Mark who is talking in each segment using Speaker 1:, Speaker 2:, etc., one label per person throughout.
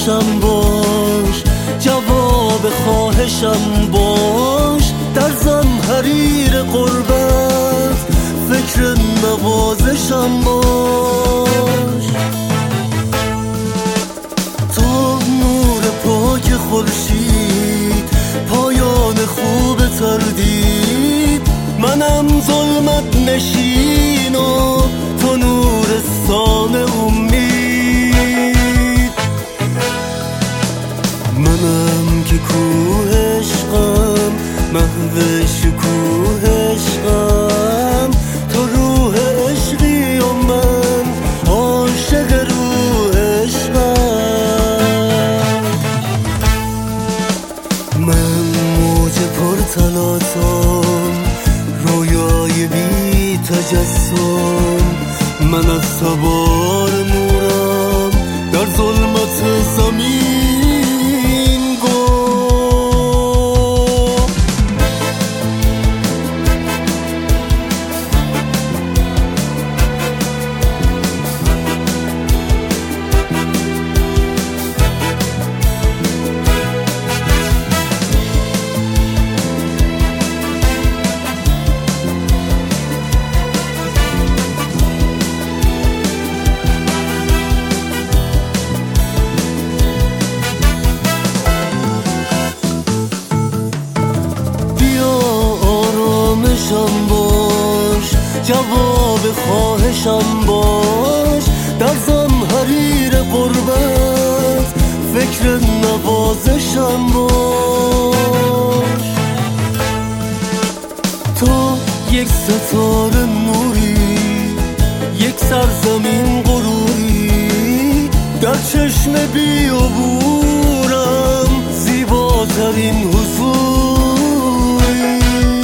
Speaker 1: خواهشم باش، جواب خواهشم باش. در زمحریر قربت فکر نوازشم باش. تا نور پاک خورشید پایان خوب تردید، منم ظلمت نشین و تو نورستان امید. منم که کوه عشقم، محو شکوه عشقم، تو روح عشقی و من عاشق روح عشقم. من موج پرتلاتم، رویای بی تجسم، من از تبار نورم در ظلمت زمین گم. باش، جواب خواهشم باش. در زمحریر قربت فکر نوازشم باش. تو یک ستاره نوری، یک سرزمین غروری، در چشم بیابورم زیباترین حضوری.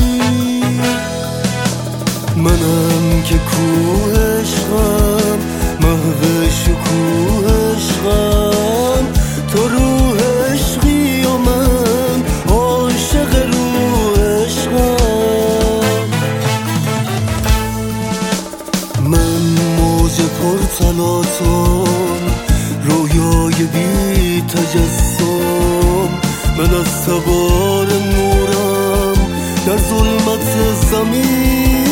Speaker 1: منم که کوه عشقم، محو شکوه عشقم، تو روح عشقی و من عاشق روح عشقم. من موج پرتلاتم، رویای بی تجسم، من از تبار نورم در ظلمت زمین